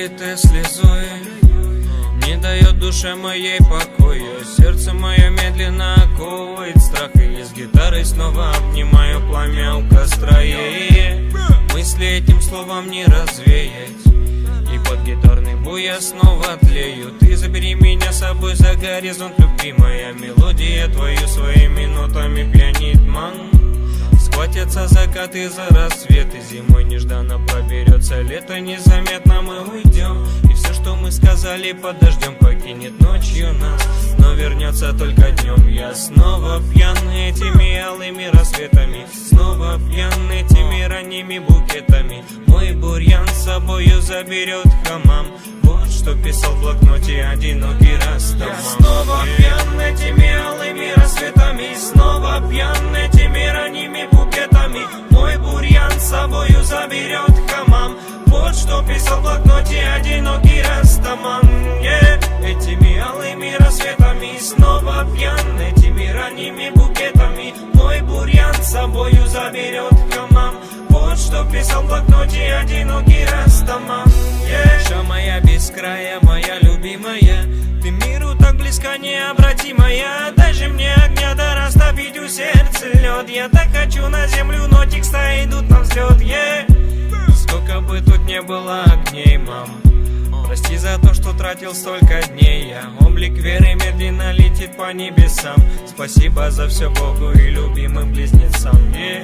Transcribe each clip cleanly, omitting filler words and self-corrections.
пролитой слезой не дает душе моей покоя. Сердце мое медленно оковывает страх, и с гитарой снова обнимаю пламя у костра. Мысли этим словом не развеять, и под гитарный бой я снова тлею. Ты забери меня с собой за горизонт, любимая мелодия твою своими нотами пьянит ман. Схватятся закаты за рассветы, зимой нежданно проберется лето, незаметно мы уйдем. И все, что мы сказали, под дождем покинет ночью нас, но вернется только днем. Я снова пьян этими алыми рассветами, снова пьян этими ранними букетами. Мой бурьян с собою заберет хамам, вот что писал в блокноте одинокий Растаман. Я снова пьян этими алыми рассветами, снова пьян этими ранними букетами. Мой бурьян с собою заберет хамам, вот что писал в блокноте одинокий Растаман. Этими алыми рассветами, снова пьян этими ранними букетами. Мой бурьян с собою заберет хамам, вот что писал в блокноте одинокий Растаман. Душа моя без края, моя любимая, ты миру так близко, необратимая. Дай же мне огня, да растопить у сердца лед. Я так хочу на землю, но текста идут на взлет. Сколько бы тут не было огней, мам, прости за то, что тратил столько дней я. Облик веры медленно летит по небесам. Спасибо за все Богу и любимым близнецам.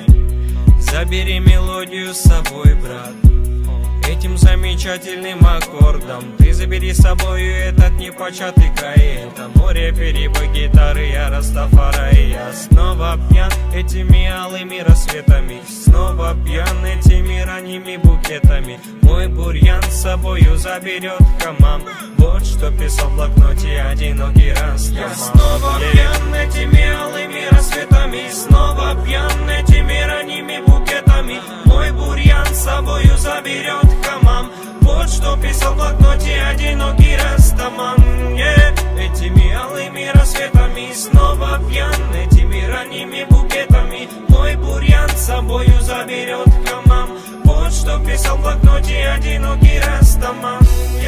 Забери мелодию с собой, брат, этим замечательным аккордом. Ты забери с собою этот непочатый край, это море перебой гитары, я Растафарай. Я снова пьян этими алыми рассветами, снова пьян этими ранними букетами. Мой бурьян с собою заберет хамам, вот что писал в блокноте одинокий Растаман. Я снова пьян этими алыми рассветами, снова пьян этими ранними букетами. Мой бурьян с собою заберет хамам, вот что писал в блокноте одинокий Растаман. Этими алыми рассветами, снова пьян этими ранними букетами. Мой бурьян с собою заберет хамам, вот что писал в блокноте одинокий Растаман.